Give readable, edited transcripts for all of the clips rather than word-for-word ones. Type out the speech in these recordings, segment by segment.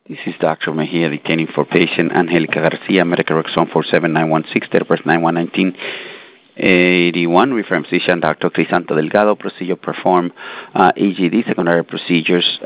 This is Dr. Mejia detaining for patient Angelica Garcia, medical exam 47916, date of birth 9/1/1981, reference physician Dr. Crisanto Delgado, procedure perform EGD, secondary procedures,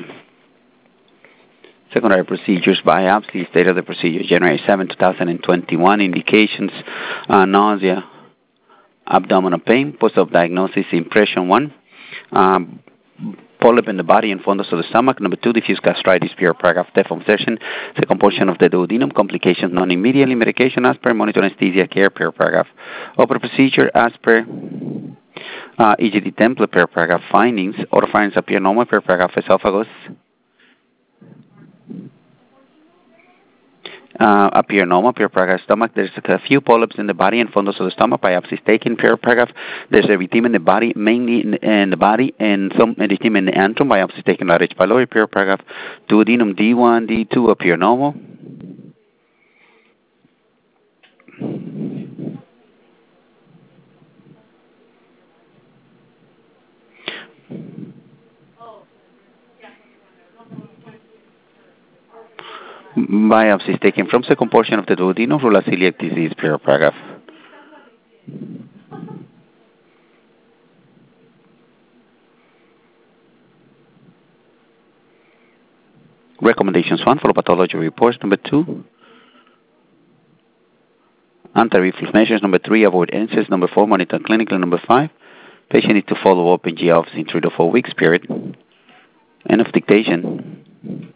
biopsy, state of the procedure, January 7, 2021, indications, nausea, abdominal pain, post-op diagnosis, impression 1, polyp in the body and fundus of the stomach. Number 2, diffuse gastritis, pure paragraph, deform session, second portion of the duodenum, complications non-immediately, medication as per, monitor anesthesia care, pure paragraph, upper procedure as per, EGD template, pure paragraph, findings, oropharynx appear normal, pure paragraph, esophagus, appear normal, pure paragraph, stomach. There's a few polyps in the body and fundus of the stomach. Biopsy is taken, pure paragraph. There's erythema in the body, mainly in the body, and some erythema in the antrum. Biopsy is taken at H. pylori, pure paragraph. Duodenum D1, D2 appear normal. Biopsy is taken from second portion of the duodenum, rula celiac disease, pure paragraph. Recommendations 1, follow pathology reports. Number 2, anti-reflux measures. Number 3, avoid NSAIDs. Number 4, monitor clinically. Number 5, patient needs to follow up in GI office in 3 to 4 weeks period. End of dictation.